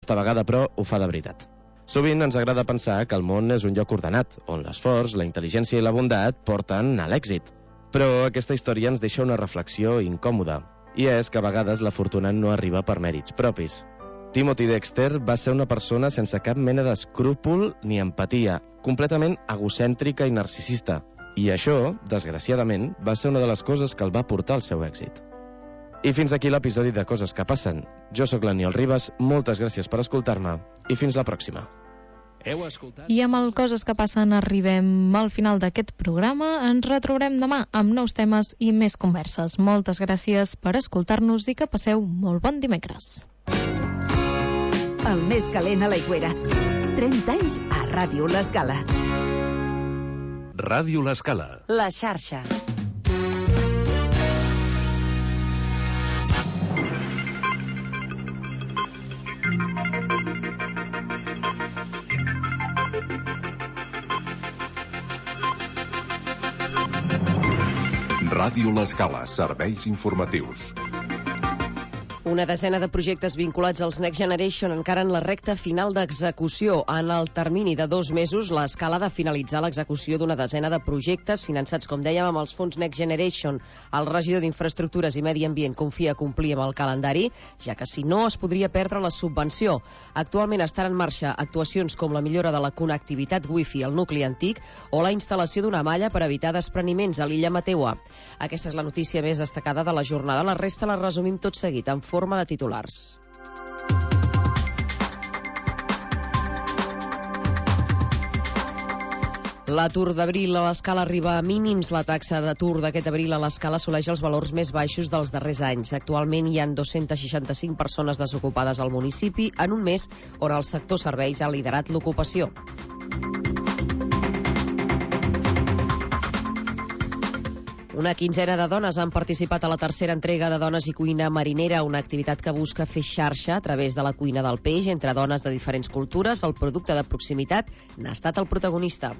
Aquesta vegada, però, ho fa de veritat. Sovint ens agrada pensar que el món és un lloc ordenat, on l'esforç, la intel·ligència i la bondat porten a l'èxit. Però aquesta història ens deixa una reflexió incòmoda, i és que a vegades la fortuna no arriba per mèrits propis. Timothy Dexter va ser una persona sense cap mena d'escrúpol ni empatia, completament egocèntrica i narcisista. I això, desgraciadament, va ser una de les coses que el va portar al seu èxit. I fins aquí l'episodi de Coses que passen. Jo sóc l'Aniol Ribas, moltes gràcies per escoltar-me i fins la pròxima. I amb el Coses que passen arribem al final d'aquest programa. Ens retrobarem demà amb nous temes i més converses. Moltes gràcies per escoltar-nos i que passeu molt bon dimecres. El més calent a l'Aigüera. 30 anys a Ràdio L'Escala. Ràdio L'Escala. La xarxa. Ràdio L'Escala, serveis informatius. Una desena de projectes vinculats als Next Generation encara en la recta final d'execució. En el termini de 2 mesos, l'Escala ha de finalitzar l'execució d'una desena de projectes finançats, com dèiem, amb els fons Next Generation. El regidor d'Infraestructures i Medi Ambient confia complir amb el calendari, ja que si no es podria perdre la subvenció. Actualment estan en marxa actuacions com la millora de la connectivitat Wi-Fi al nucli antic o la instal·lació d'una malla per evitar despreniments a l'illa Mateua. Aquesta és la notícia més destacada de la jornada. La resta la resumim tot seguit en forma de titulars. L'atur d'abril a l'Escala arriba a mínims. La taxa d'atur d'aquest abril a l'Escala assoleix els valors més baixos dels darrers anys. Actualment hi ha 265 persones desocupades al municipi en un mes on el sector serveis ha liderat l'ocupació. Una quinzena de dones han participat a la tercera entrega de Dones i Cuina Marinera, una activitat que busca fer xarxa a través de la cuina del peix entre dones de diferents cultures. El producte de proximitat n'ha estat el protagonista.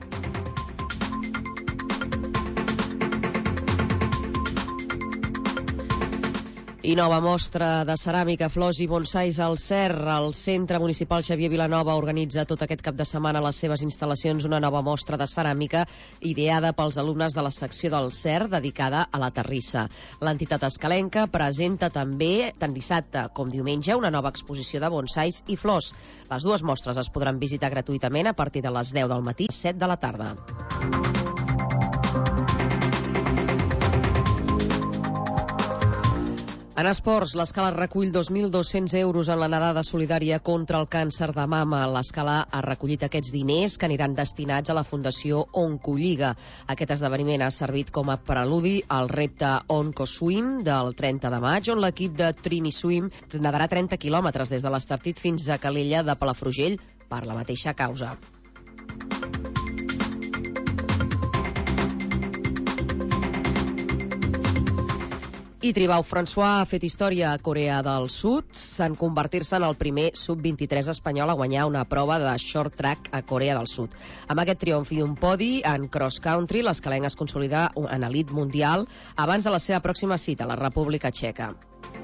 I nova mostra de ceràmica, flors i bonsais al CER. El Centre Municipal Xavier Vilanova organitza tot aquest cap de setmana a les seves instal·lacions una nova mostra de ceràmica ideada pels alumnes de la secció del CER dedicada a la terrissa. L'entitat escalenca presenta també, tant dissabte com diumenge, una nova exposició de bonsais i flors. Les dues mostres es podran visitar gratuïtament a partir de les 10 del matí i 7 de la tarda. En esports, l'Escala recull 2.200 euros en la nedada solidària contra el càncer de mama. L'Escala ha recollit aquests diners que aniran destinats a la Fundació Oncolliga. Aquest esdeveniment ha servit com a preludi al repte OncoSwim del 30 de maig, on l'equip de Trini Swim nedarà 30 quilòmetres des de l'Estartit fins a Calella de Palafrugell per la mateixa causa. I Tribau François ha fet història a Corea del Sud en convertir-se en el primer sub-23 espanyol a guanyar una prova de short track a Corea del Sud. Amb aquest triomf i un podi en cross country, l'escalenc es consolida en elit mundial abans de la seva pròxima cita a la República Txeca.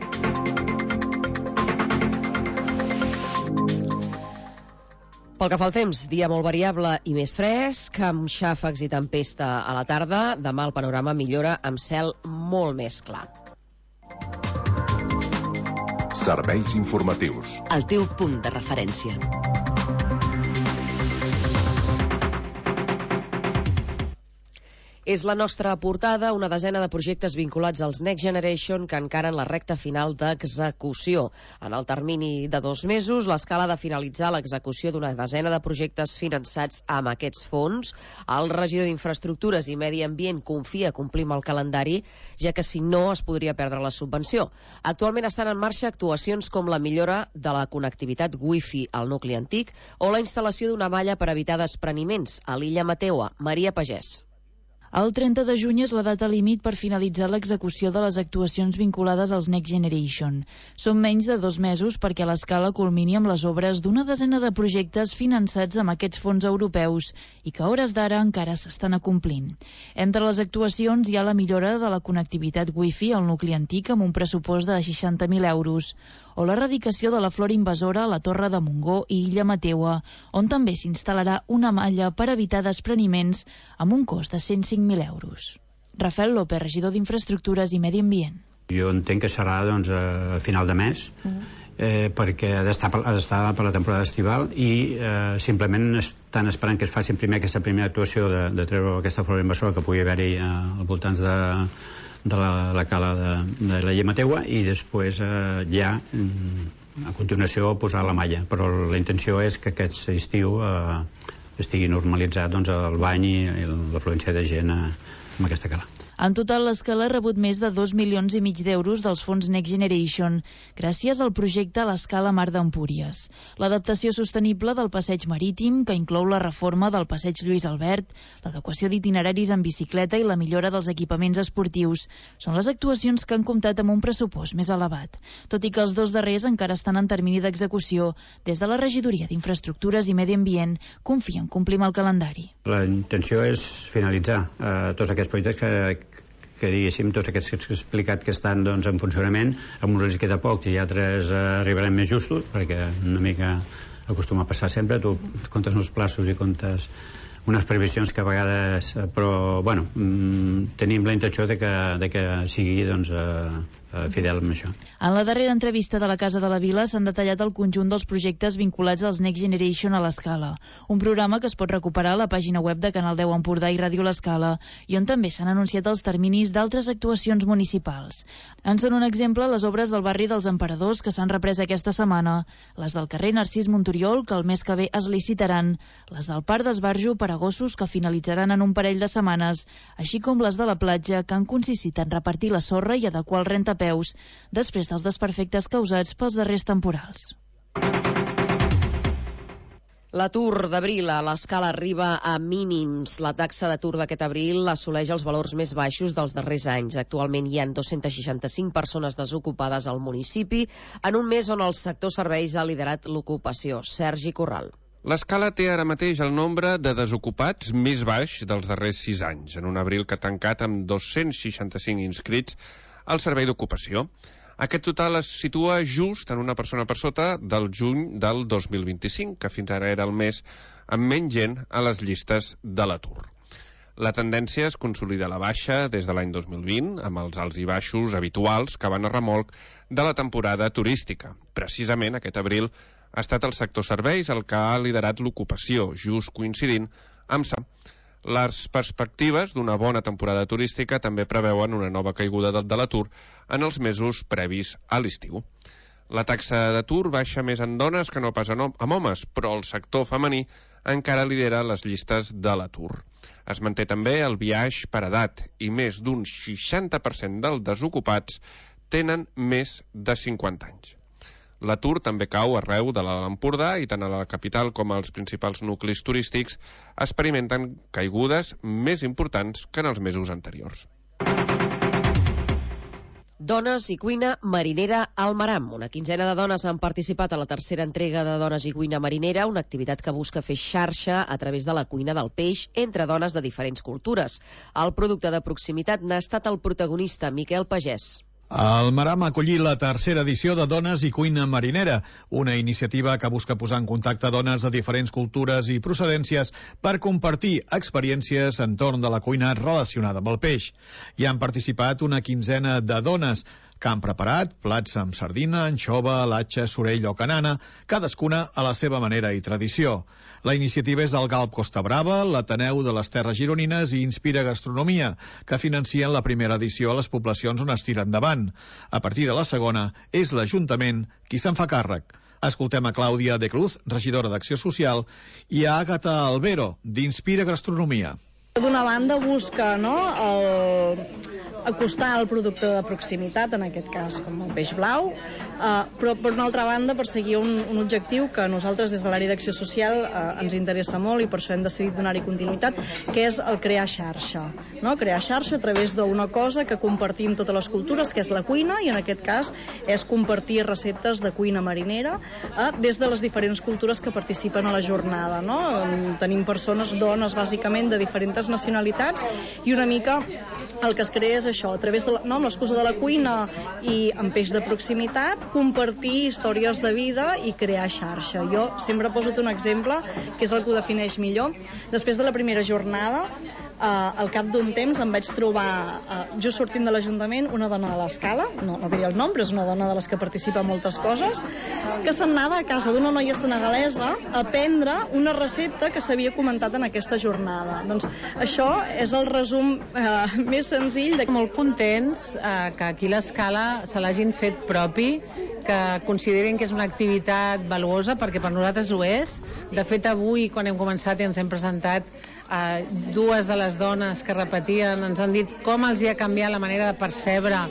Pel que fa al temps, dia molt variable i més fresc, amb xàfecs i tempesta a la tarda. Demà el panorama millora amb cel molt més clar. Serveis informatius. El teu punt de referència. És la nostra portada, una desena de projectes vinculats als Next Generation que encara en la recta final d'execució. En el termini de 2 mesos, l'Escala ha de finalitzar l'execució d'una desena de projectes finançats amb aquests fons. El regidor d'Infraestructures i Medi Ambient confia complir amb el calendari, ja que si no es podria perdre la subvenció. Actualment estan en marxa actuacions com la millora de la connectivitat Wi-Fi al nucli antic o la instal·lació d'una malla per evitar despreniments a l'illa Mateua. Maria Pagès. El 30 de juny és la data límit per finalitzar l'execució de les actuacions vinculades als Next Generation. Són menys de 2 mesos perquè l'Escala culmini amb les obres d'una desena de projectes finançats amb aquests fons europeus i que a hores d'ara encara s'estan acomplint. Entre les actuacions hi ha la millora de la connectivitat Wi-Fi al nucli antic amb un pressupost de 60.000 euros o l'erradicació de la flora invasora a la Torre de Montgó i Illa Mateua, on també s'instal·larà una malla per evitar despreniments amb un cost de 105.000 euros. Rafael López, regidor d'Infraestructures i Medi Ambient. Jo entenc que serà a final de mes, perquè ha d'estar per la temporada estival i simplement estan esperant que es faci primer aquesta primera actuació de treure aquesta flora invasora que pugui haver-hi al voltant de la cala de la Illa Mateua i després ja a continuació posar la malla, però la intenció és que aquest estiu estigui normalitzat el bany i l'afluència de gent amb aquesta cala. En total, l'escala ha rebut més de 2,5 milions d'euros dels fons Next Generation, gràcies al projecte l'Escala Mar d'Empúries. L'adaptació sostenible del passeig marítim, que inclou la reforma del passeig Lluís Albert, l'adequació d'itineraris en bicicleta i la millora dels equipaments esportius, són les actuacions que han comptat amb un pressupost més elevat. Tot i que els dos darrers encara estan en termini d'execució, des de la Regidoria d'Infraestructures i Medi Ambient confien complir amb el calendari. La intenció és finalitzar tots aquests projectes que diguéssim, tots aquests que he explicat que estan en funcionament, amb uns els queda poc i altres arribaran més justos, perquè una mica acostuma a passar sempre, tu comptes uns plaços i comptes unes previsions que a vegades, però bueno, tenim la intenció de que sigui fidel amb això. En la darrera entrevista de la Casa de la Vila s'han detallat el conjunt dels projectes vinculats als Next Generation a l'Escala, un programa que es pot recuperar a la pàgina web de Canal 10 Empordà i Ràdio l'Escala, i on també s'han anunciat els terminis d'altres actuacions municipals. En són un exemple les obres del barri dels Emperadors que s'han reprès aquesta setmana, les del carrer Narcís Montoriol, que el mes que ve es licitaran, les del Parc d'Esbarjo per a gossos, que finalitzaran en un parell de setmanes, així com les de la platja, que han consistit en repartir la sorra i adequar el rentapeus després dels desperfectes causats pels darrers temporals. L'atur d'abril a l'Escala arriba a mínims. La taxa d'atur d'aquest abril assoleix els valors més baixos dels darrers anys. Actualment hi ha 265 persones desocupades al municipi, en un mes on el sector serveis ha liderat l'ocupació. Sergi Corral. L'Escala té ara mateix el nombre de desocupats més baix dels darrers 6 anys, en un abril que ha tancat amb 265 inscrits al servei d'ocupació. Aquest total es situa just en una persona per sota del juny del 2025, que fins ara era el mes amb menys gent a les llistes de l'atur. La tendència es consolida a la baixa des de l'any 2020, amb els alts i baixos habituals que van a remolc de la temporada turística. Precisament aquest abril ha estat el sector serveis el que ha liderat l'ocupació, just coincidint amb les perspectives d'una bona temporada turística també preveuen una nova caiguda de l'atur en els mesos previs a l'estiu. La taxa d'atur baixa més en dones que no pas amb homes, però el sector femení encara lidera les llistes de l'atur. Es manté també el biaix per edat i més d'un 60% dels desocupats tenen més de 50 anys. L'atur també cau arreu de l'Alt Empordà i tant a la capital com als principals nuclis turístics experimenten caigudes més importants que en els mesos anteriors. Dones i cuina marinera al Maram. Una quinzena de dones han participat a la tercera entrega de Dones i cuina marinera, una activitat que busca fer xarxa a través de la cuina del peix entre dones de diferents cultures. El producte de proximitat n'ha estat el protagonista, Miquel Pagès. El Maram ha acollit la tercera edició de Dones i cuina marinera, una iniciativa que busca posar en contacte dones de diferents cultures i procedències per compartir experiències entorn de la cuina relacionada amb el peix. Hi han participat una quinzena de dones que han preparat plats amb sardina, anxova, latxa, sorell o canana, cadascuna a la seva manera i tradició. La iniciativa és del Galp Costa Brava, l'Ateneu de les Terres Gironines i Inspira Gastronomia, que financien la primera edició a les poblacions on es tira endavant. A partir de la segona, és l'Ajuntament qui se'n fa càrrec. Escoltem a Clàudia de Cruz, regidora d'Acció Social, i a Àgata Albero, d'Inspira Gastronomia. D'una banda busca acostar el producte de proximitat, en aquest cas com el peix blau, però per una altra banda perseguir un objectiu que a nosaltres des de l'àrea d'acció social ens interessa molt i per això hem decidit donar-hi continuïtat, que és el crear xarxa. Crear xarxa a través d'una cosa que compartim totes les cultures, que és la cuina, i en aquest cas és compartir receptes de cuina marinera des de les diferents cultures que participen a la jornada. Tenim persones, dones bàsicament de diferents nacionalitats, i una mica el que es crea és això, a través de amb l'excusa de la cuina i amb peix de proximitat, compartir històries de vida i crear xarxa. Jo sempre he posat un exemple que és el que ho defineix millor. Després de la primera jornada, al cap d'un temps em vaig trobar, just sortint de l'Ajuntament, una dona de l'Escala, no diria el nom, però és una dona de les que participa en moltes coses, que se'n anava a casa d'una noia senegalesa a prendre una recepta que s'havia comentat en aquesta jornada. Doncs això és el resum més senzill. Molt contents que aquí l'Escala se l'hagin fet propi, que considerin que és una activitat valuosa, perquè per nosaltres ho és. De fet, avui, quan hem començat i ens hem presentat, dues de les dones que repetien ens han dit com els hi ha canviat la manera de percebre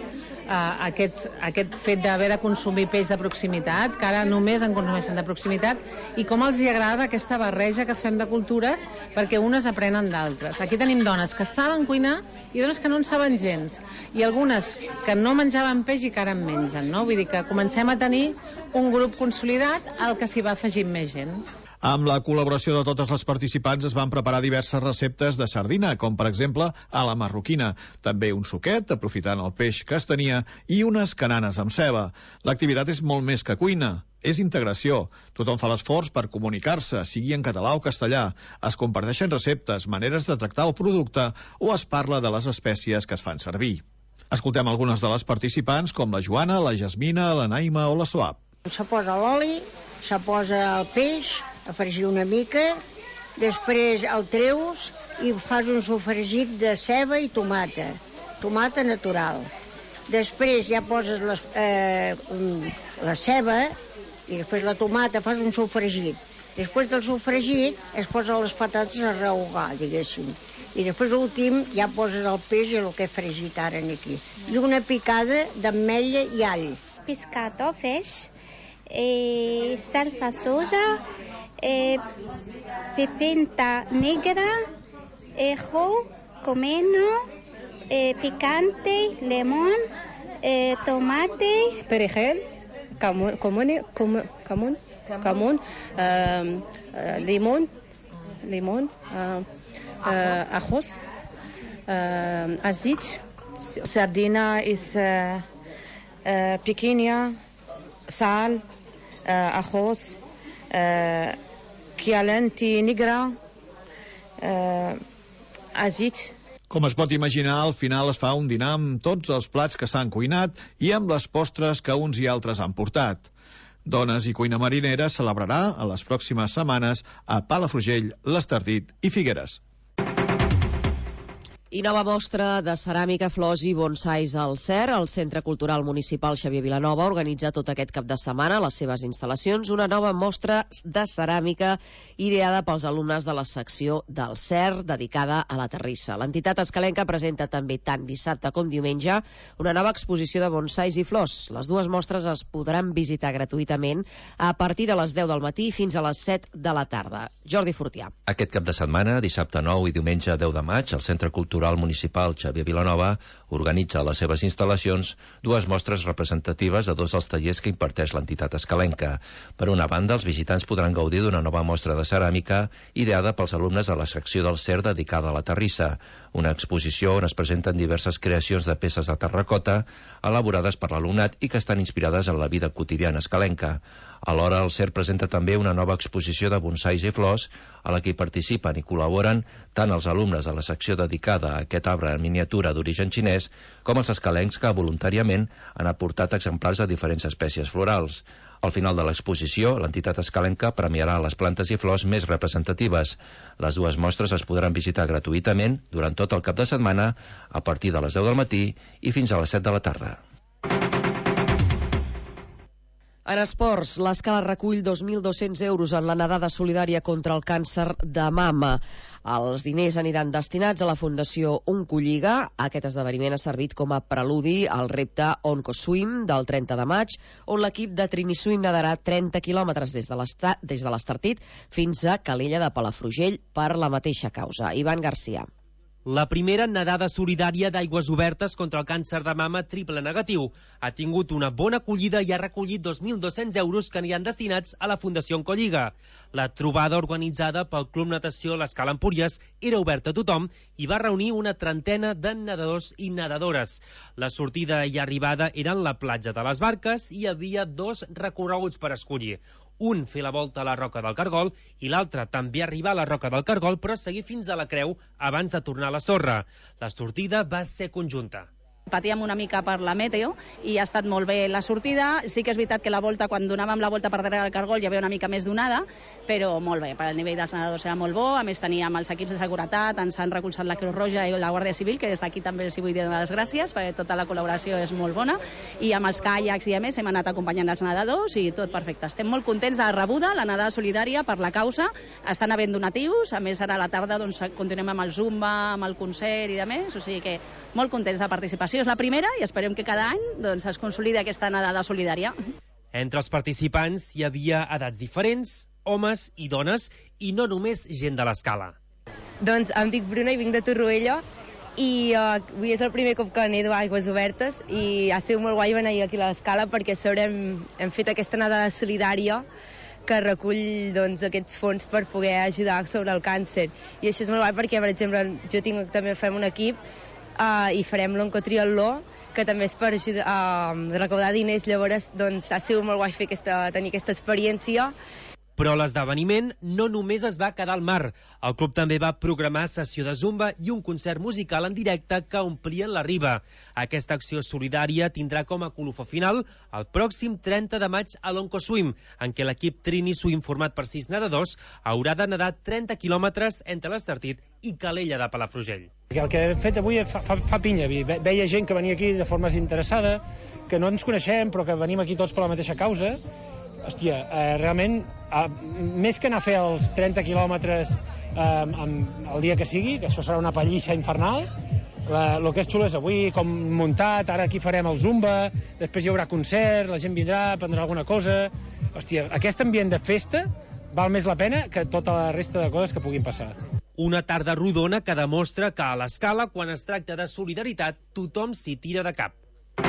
aquest fet d'haver de consumir peix de proximitat, que ara només en consumeixen de proximitat, i com els hi agrada aquesta barreja que fem de cultures perquè unes aprenen d'altres. Aquí tenim dones que saben cuinar i dones que no en saben gens, i algunes que no menjaven peix i que ara en mengen, no? Vull dir que comencem a tenir un grup consolidat al que s'hi va afegint més gent. Amb la col·laboració de totes les participants es van preparar diverses receptes de sardina, com per exemple a la marroquina, també un suquet, aprofitant el peix que es tenia, i unes cananes amb ceba. L'activitat és molt més que cuina, és integració. Tothom fa l'esforç per comunicar-se, sigui en català o castellà. Es comparteixen receptes, maneres de tractar el producte o es parla de les espècies que es fan servir. Escoltem algunes de les participants, com la Joana, la Jasmina, la Naima o la Soap. Se posa l'oli, se posa el peix, a fregir una mica, després el treus i fas un sofregit de ceba i tomata natural. Després ja poses la ceba i després la tomata, fas un sofregit. Després del sofregit es posen les patates a rehogar, diguéssim. I després l'últim ja poses el peix i el que he fregit ara aquí. I una picada d'ametlla i all. Pescado, fish, salsa soja, pimienta negra, ajo, comino, picante, limón, tomate, perejil, limón, ajos, aceite, sardina es pequeña, sal, ajos, chialenti negra, aceite. Com es pot imaginar, al final es fa un dinar amb tots els plats que s'han cuinat i amb les postres que uns i altres han portat. Dones i Cuina Marinera celebrarà a les pròximes setmanes a Palafrugell, l'Estartit i Figueres. I nova mostra de ceràmica, flors i bonsais al CER. El Centre Cultural Municipal Xavier Vilanova organitza tot aquest cap de setmana a les seves instal·lacions una nova mostra de ceràmica ideada pels alumnes de la secció del CER dedicada a la terrissa. L'entitat escalenca presenta també tant dissabte com diumenge una nova exposició de bonsais i flors. Les dues mostres es podran visitar gratuïtament a partir de les 10 del matí fins a les 7 de la tarda. Jordi Fortià. Aquest cap de setmana, dissabte 9 i diumenge 10 de maig, el Centre Cultural Municipal Xavier Vilanova organitza a les seves instal·lacions dues mostres representatives de dos dels tallers que imparteix l'entitat escalenca. Per una banda, els visitants podran gaudir d'una nova mostra de ceràmica ideada pels alumnes de la secció del CER dedicada a la terrissa, una exposició on es presenten diverses creacions de peces de terracota elaborades per l'alumnat i que estan inspirades en la vida quotidiana escalenca. Alhora, el CER presenta també una nova exposició de bonsais i flors a la que hi participen i col·laboren tant els alumnes de la secció dedicada a aquest arbre en miniatura d'origen xinès com els escalencs que voluntàriament han aportat exemplars de diferents espècies florals. Al final de l'exposició, l'entitat escalenca premiarà les plantes i flors més representatives. Les dues mostres es podran visitar gratuïtament durant tot el cap de setmana a partir de les 10 del matí i fins a les 7 de la tarda. En esports, l'Escala recull 2.200 euros en la nedada solidària contra el càncer de mama. Els diners aniran destinats a la Fundació Oncolliga. Aquest esdeveniment ha servit com a preludi al repte OncoSwim del 30 de maig, on l'equip de Triniswim nedarà 30 quilòmetres des de l'Estartit fins a Calella de Palafrugell per la mateixa causa. Ivan Garcia. La primera nedada solidària d'aigües obertes contra el càncer de mama triple negatiu ha tingut una bona acollida i ha recollit 2.200 euros que aniran destinats a la Fundació Oncolliga. La trobada organitzada pel Club Natació l'Escala Empúries era oberta a tothom i va reunir una trentena de nedadors i nedadores. La sortida i arribada eren la platja de les Barques i hi havia 2 recorreguts per escollir. Un fer la volta a la Roca del Cargol i l'altre també arribar a la Roca del Cargol però seguir fins a la Creu abans de tornar a la sorra. La sortida va ser conjunta. Patíem una mica per la meteo i ha estat molt bé la sortida. Sí que és veritat que la volta, quan donàvem la volta per darrere del Cargol, hi havia una mica més d'onada, però molt bé, per al nivell dels nedadors era molt bo. A més, teníem els equips de seguretat, ens han recolzat la Creu Roja i la Guàrdia Civil, que des d'aquí també els vull donar les gràcies, perquè tota la col·laboració és molt bona, i amb els caiacs i a més hem anat acompanyant els nedadors i tot perfecte. Estem molt contents de la rebuda, la nedada solidària per la causa. Estan havent donatius, a més ara a la tarda doncs, continuem amb el Zumba, amb el concert i de més, o sigui que molt contents de participació. És la primera i esperem que cada any doncs, es consolidi aquesta nedada solidària. Entre els participants hi havia edats diferents, homes i dones, i no només gent de l'Escala. Doncs em dic Bruna i vinc de Torroella i avui és el primer cop que nedo a aigües obertes i ha sigut molt guai venir aquí a l'Escala perquè a sobre hem fet aquesta nedada solidària que recull doncs, aquests fons per poder ajudar sobre el càncer. I això és molt guai perquè, per exemple, també fem un equip i farem l'oncotriatló, que també és per recaudar diners. Llavors doncs, ha sigut molt guai tenir aquesta experiència. Però l'esdeveniment no només es va quedar al mar. El club també va programar sessió de zumba i un concert musical en directe que omplien la riba. Aquesta acció solidària tindrà com a colofó final el pròxim 30 de maig a l'Oncoswim, en què l'equip Trini Swim format per 6 nedadors haurà de nedar 30 quilòmetres entre l'Estartit i Calella de Palafrugell. El que hem fet avui fa pinya. Veia gent que venia aquí de forma desinteressada, que no ens coneixem però que venim aquí tots per la mateixa causa. Hòstia, realment, més que anar a fer els 30 quilòmetres el dia que sigui, que això serà una pallissa infernal, el que és xulo és avui com muntat, ara aquí farem el Zumba, després hi haurà concert, la gent vindrà, prendrà alguna cosa. Hòstia, aquest ambient de festa val més la pena que tota la resta de coses que puguin passar. Una tarda rodona que demostra que a l'Escala, quan es tracta de solidaritat, tothom s'hi tira de cap.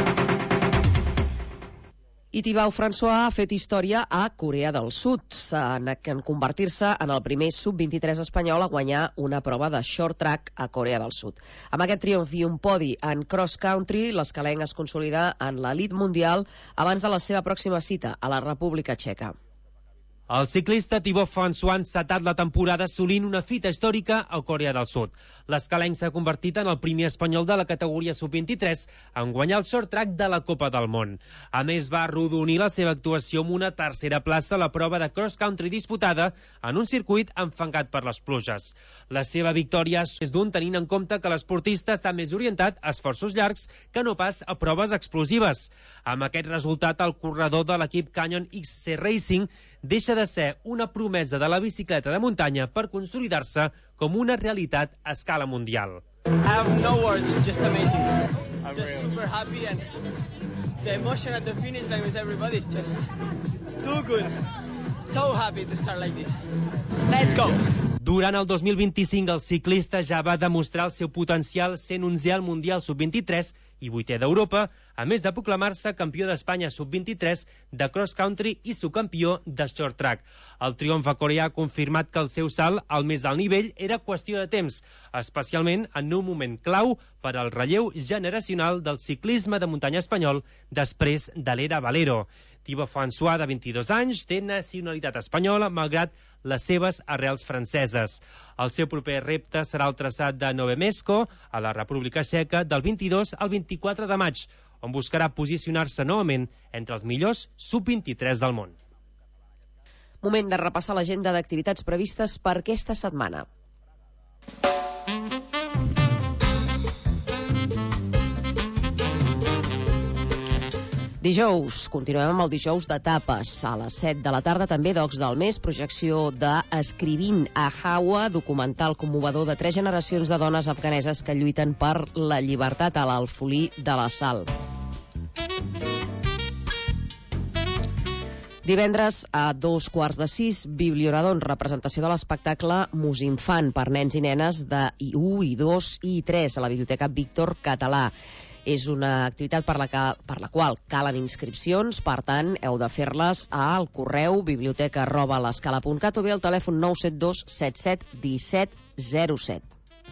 I Thibaut François ha fet història a Corea del Sud, en convertir-se en el primer sub-23 espanyol a guanyar una prova de short track a Corea del Sud. Amb aquest triomf i un podi en cross-country, l'escalenc es consolida en l'elit mundial abans de la seva pròxima cita a la República Txeca. El ciclista Thibaut François ha encetat la temporada assolint una fita històrica a Corea del Sud. L'escalenc s'ha convertit en el primer espanyol de la categoria sub-23 en guanyar el short track de la Copa del Món. A més, va arrodonir la seva actuació amb una tercera plaça a la prova de cross-country disputada en un circuit enfangat per les pluges. La seva victòria és d'un tenint en compte que l'esportista està més orientat a esforços llargs que no pas a proves explosives. Amb aquest resultat, el corredor de l'equip Canyon XC Racing deixa de ser una promesa de la bicicleta de muntanya per consolidar-se com una realitat a escala mundial. I have no words, just amazing. Just super happy and the emotion at the finish line with everybody is just too good. So happy to start like this. Let's go! Durant el 2025, el ciclista ja va demostrar el seu potencial sent 11è al Mundial Sub-23 i 8è d'Europa, a més de proclamar-se campió d'Espanya Sub-23 de cross-country i subcampió de short track. El triomf coreà ha confirmat que el seu salt al més alt nivell era qüestió de temps, especialment en un moment clau per al relleu generacional del ciclisme de muntanya espanyol després de l'era Valero. Thibaut François, de 22 anys, té nacionalitat espanyola, malgrat les seves arrels franceses. El seu proper repte serà el traçat de Nové Mesko, a la República Txeca, del 22 al 24 de maig, on buscarà posicionar-se novament entre els millors sub-23 del món. Moment de repassar l'agenda d'activitats previstes per aquesta setmana. Dijous, continuem amb el dijous de tapes. A les 7 de la tarda també Docs del Mes, projecció de Escrivint a Hawa, documental commovedor de 3 generacions de dones afganeses que lluiten per la llibertat a l'Alfolí de la Sal. Divendres a 5:15, Biblioradon, representació de l'espectacle Musinfant per nens i nenes de I1, I2 i I3 a la Biblioteca Víctor Català. És una activitat per la qual calen inscripcions, per tant, heu de fer-les al correu biblioteca@l'escala.cat o bé al telèfon 972 77 17 07.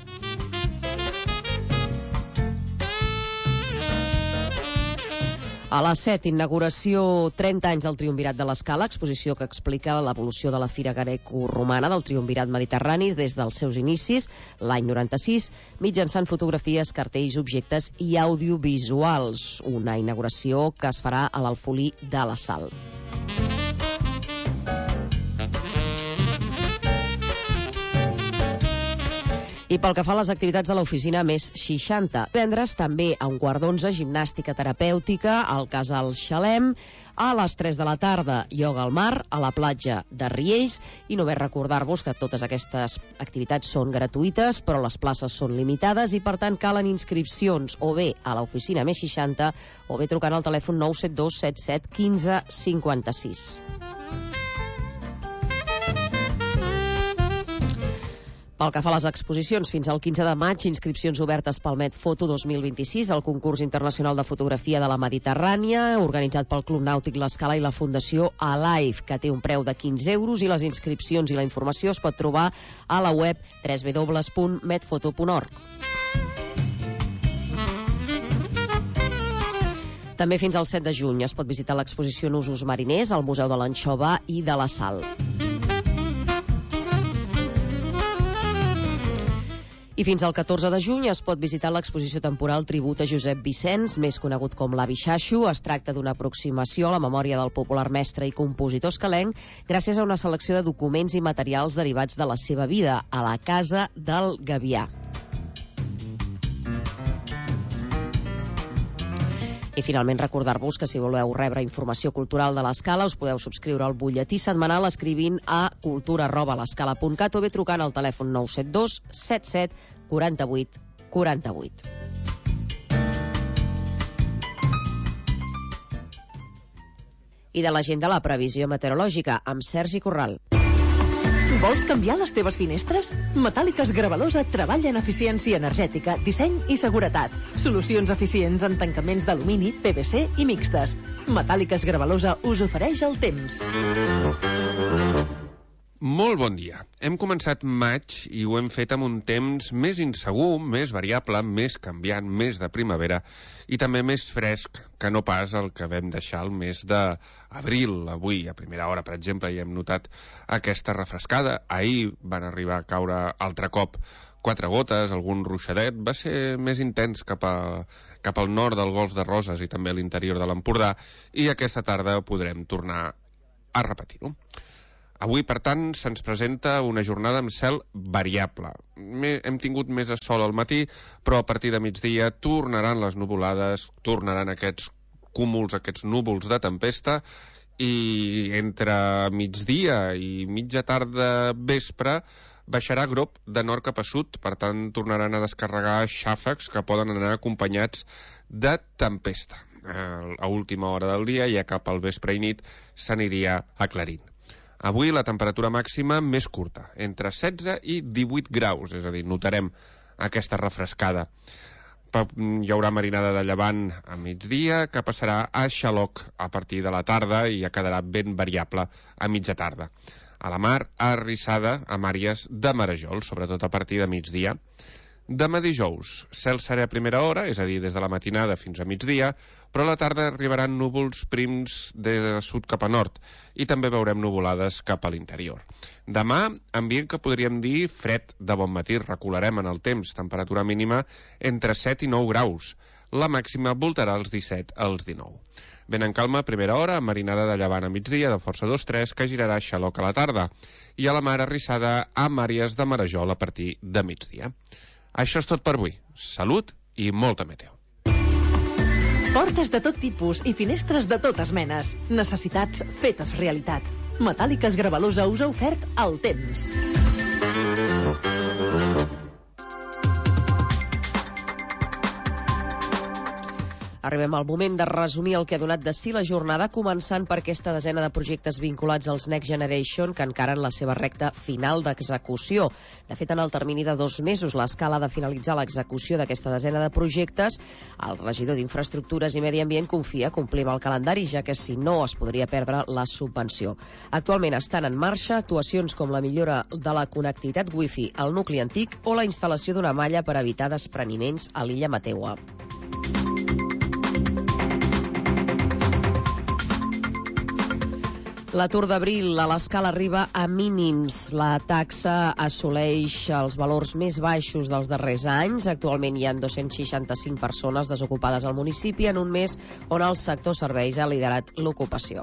A les 7, inauguració 30 anys del Triumvirat de l'Escala, exposició que explica l'evolució de la Fira Greco-Romana del Triumvirat Mediterrani des dels seus inicis, l'any 96, mitjançant fotografies, cartells, objectes i audiovisuals. Una inauguració que es farà a l'Alfolí de la Sal. I pel que fa a les activitats de l'oficina Més 60, divendres també a 11:15, gimnàstica terapèutica al Casal Xalem, a les 3 de la tarda, ioga al mar, a la platja de Riells, i només recordar-vos que totes aquestes activitats són gratuïtes, però les places són limitades i, per tant, calen inscripcions o bé a l'oficina Més 60 o bé trucant al telèfon 972 77 15 56. Pel que fa a les exposicions, fins al 15 de maig, inscripcions obertes pel Medfoto 2026, el concurs internacional de fotografia de la Mediterrània, organitzat pel Club Nàutic L'Escala i la Fundació Alive, que té un preu de 15 euros, i les inscripcions i la informació es pot trobar a la web www.medfoto.org. També fins al 7 de juny es pot visitar l'exposició Nusos mariners al Museu de l'Anxova i de la Sal. I fins al 14 de juny es pot visitar l'exposició temporal Tribut a Josep Vicenç, més conegut com l'Avi Xaxo. Es tracta d'una aproximació a la memòria del popular mestre i compositor escalenc gràcies a una selecció de documents i materials derivats de la seva vida a la Casa del Gavià. I finalment recordar-vos que si voleu rebre informació cultural de l'Escala us podeu subscriure al butlletí setmanal escrivint a cultura@l'escala.cat o bé trucant al telèfon 972 77 48 48. I de l'agenda la previsió meteorològica amb Sergi Corral. Vols canviar les teves finestres? Metàl·liques Gravalosa treballa en eficiència energètica, disseny i seguretat. Solucions eficients en tancaments d'alumini, PVC i mixtes. Metàl·liques Gravalosa us ofereix el temps. Molt bon dia. Hem començat maig i ho hem fet amb un temps més insegur, més variable, més canviant, més de primavera i també més fresc que no pas el que vam deixar el mes d'abril. Avui, a primera hora, per exemple, hi hem notat aquesta refrescada. Ahir van arribar a caure altre cop 4 gotes, algun ruixadet. Va ser més intens cap al nord del Golf de Roses i també a l'interior de l'Empordà, i aquesta tarda podrem tornar a repetir-ho. Avui, per tant, se'ns presenta una jornada amb cel variable. Hem tingut més de sol al matí, però a partir de migdia tornaran les nuvolades, tornaran aquests cúmuls, aquests núvols de tempesta, i entre migdia i mitja tarda vespre baixarà grop de nord cap a sud, per tant tornaran a descarregar xàfecs que poden anar acompanyats de tempesta. A última hora del dia, ja cap al vespre i nit, s'aniria aclarint. Avui la temperatura màxima més curta, entre 16 i 18 graus, és a dir, notarem aquesta refrescada. Hi haurà marinada de llevant a migdia, que passarà a xaloc a partir de la tarda i ja quedarà ben variable a mitja tarda. A la mar, arrissada amb àrees de marejol, sobretot a partir de migdia. Demà dijous, cel serè a primera hora, és a dir, des de la matinada fins a migdia, però a la tarda arribaran núvols prims de sud cap a nord i també veurem nuvolades cap a l'interior. Demà, ambient que podríem dir fred de bon matí, recularem en el temps, temperatura mínima entre 7 i 9 graus. La màxima voltarà els 17 als 19. Vent en calma a primera hora, marinada de llevant a migdia de força 2-3, que girarà xaloc a la tarda, i a la mar arrissada amb àrees de marejol a partir de migdia. Això és tot per avui. Salut i molta meteo. Portes de tot tipus i finestres de totes menes. Necessitats fetes realitat. Metàl·liques Gravalosa us ha ofert el temps. Arribem al moment de resumir el que ha donat de si la jornada, començant per aquesta desena de projectes vinculats als Next Generation que encara en la seva recta final d'execució. De fet, en el termini de 2 mesos, l'escala de finalitzar l'execució d'aquesta desena de projectes, el regidor d'Infraestructures i Medi Ambient confia complir amb el calendari, ja que si no es podria perdre la subvenció. Actualment estan en marxa actuacions com la millora de la connectivitat Wi-Fi al nucli antic o la instal·lació d'una malla per evitar despreniments a l'illa Mateua. L'atur d'abril a l'escala arriba a mínims. La taxa assoleix els valors més baixos dels darrers anys. Actualment hi ha 265 persones desocupades al municipi en un mes on el sector serveis ha liderat l'ocupació.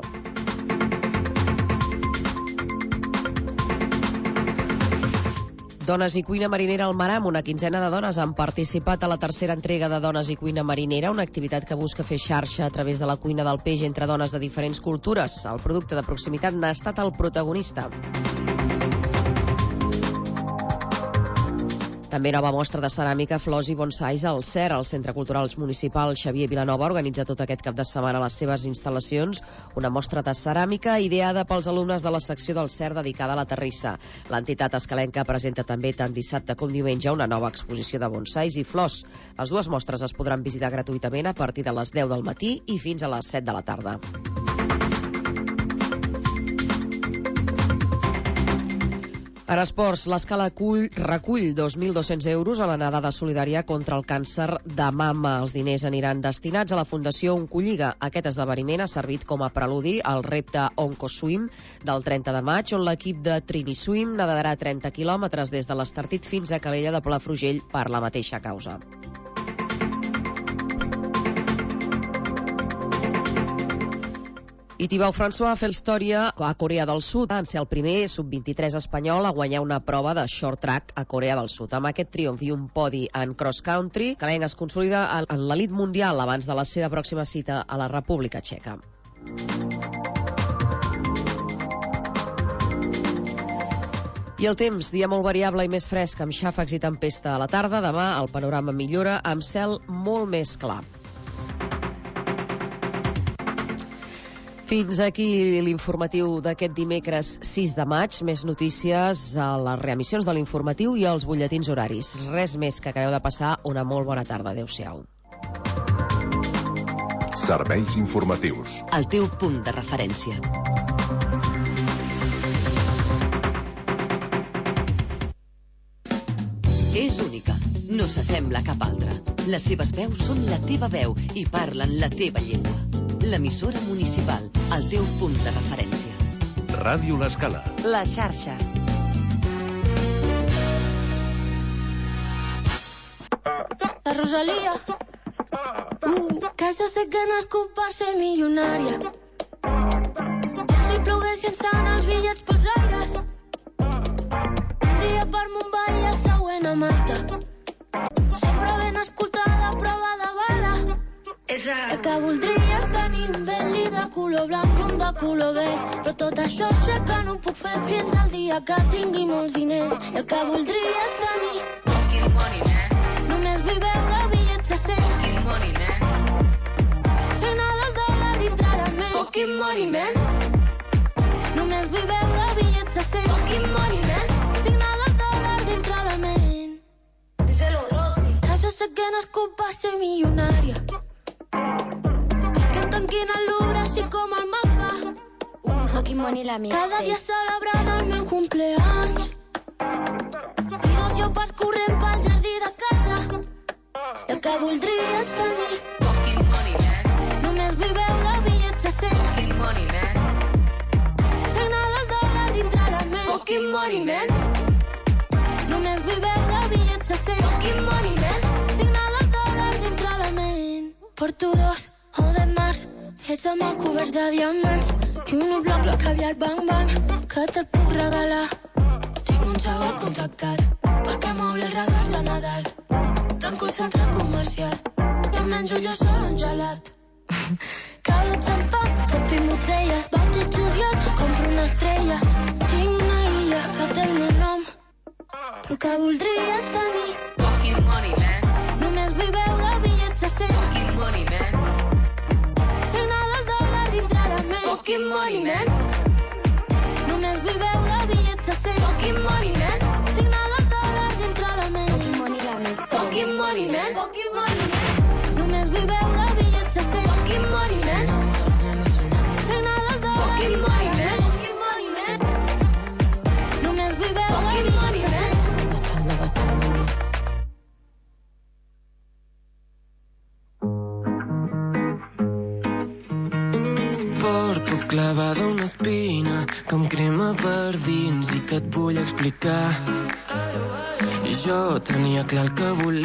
Dones i cuina marinera al mar, amb una quinzena de dones han participat a la tercera entrega de Dones i cuina marinera, una activitat que busca fer xarxa a través de la cuina del peix entre dones de diferents cultures. El producte de proximitat n'ha estat el protagonista. També nova mostra de ceràmica, flors i bonsais al CER. El Centre Cultural Municipal Xavier Vilanova organitza tot aquest cap de setmana les seves instal·lacions, una mostra de ceràmica ideada pels alumnes de la secció del CER dedicada a la terrissa. L'entitat escalenca presenta també tant dissabte com diumenge una nova exposició de bonsais i flors. Les dues mostres es podran visitar gratuïtament a partir de les 10 del matí i fins a les 7 de la tarda. En esports, l'escala recull 2.200 euros a la nadada solidària contra el càncer de mama. Els diners aniran destinats a la Fundació Oncolliga. Aquest esdeveniment ha servit com a preludi al repte OncoSwim del 30 de maig, on l'equip de TriniSwim nadarà 30 quilòmetres des de l'Estartit fins a Calella de Palafrugell per la mateixa causa. I Thibaut François va fer història a Corea del Sud, en ser el primer sub-23 espanyol a guanyar una prova de short track a Corea del Sud. Amb aquest triomf i un podi en cross country, Calenc es consolida en l'elit mundial abans de la seva pròxima cita a la República Txeca. I el temps, dia molt variable i més fresc, amb xàfecs i tempesta a la tarda. Demà el panorama millora amb cel molt més clar. Fins aquí l'informatiu d'aquest dimecres 6 de maig. Més notícies a les reemissions de l'informatiu i als butlletins horaris. Res més, que acabeu de passar una molt bona tarda. Adéu-siau. Serveis informatius. El teu punt de referència. És única. No s'assembla a cap altra. Les seves veus són la teva veu i parlen la teva llengua. L'emissora municipal, el teu punt de referència. Ràdio L'Escala. La xarxa. La Rosalía. Que jo sé que nascut per ser milionària. Com si ploguessin sant els bitllets pels aires. Un dia per Mumbai i el següent a Malta. Sempre ben escoltada, prova de bala. El que voldria és tenir un Bentley de color blanc i un de color verd. Però tot això sé que no ho puc fer fins al dia que tingui molts diners. El que voldria és tenir fucking money, man. Només vull veure bitllets de 100. Fucking money, man. Signar del dòlar dintre la ment. Fucking money, man. Només vull veure bitllets de 100. Fucking money, man. Signar del dòlar dintre la ment. Díselo, Rosy. Que jo sé que nascut per ser milionària. Tanquin el Louvre així com el mapa. Fucking money la mixtape. Cada dia celebrant el meu cumpleaños. I 2 llopars corrent pel jardí de casa. El que voldria és tenir fucking money, man. Només vull veure bitllets de 100. Fucking money, man. Signar del dòlar dintre la ment. Fucking money, man. Només vull veure bitllets de 100. Fucking money, man. Signar del dòlar dintre la ment. Porto 2 o de març, fets amb el coberts de diamants i un bloc de caviar bang bang que te'l puc regalar. Tinc un xaval contractat perquè m'obri els regals a Nadal. Tanco el centre comercial i em menjo jo sol un gelat. Calo xampà, tot i botelles, vaig tot juliol, compro una estrella. Tinc una illa que té el meu nom, però que voldria és tenir fucking money, man. Només vull veure bitllets de 100. Fucking money, man. Fucking money, man. Només vull veure bitllets de 100. Fucking money, man. Signada al dòlar dintre la ment. Fucking money, la mix. Fucking money, man. Fucking money, man. Només vull veure bitllets de 100. Fucking money, man. Signada al dòlar. Fucking money, man. Fucking money, man. Només vull veure bitllets de 100. Porto clavada una espina que em crema per dins i que et vull explicar. Jo tenia clar el que volia.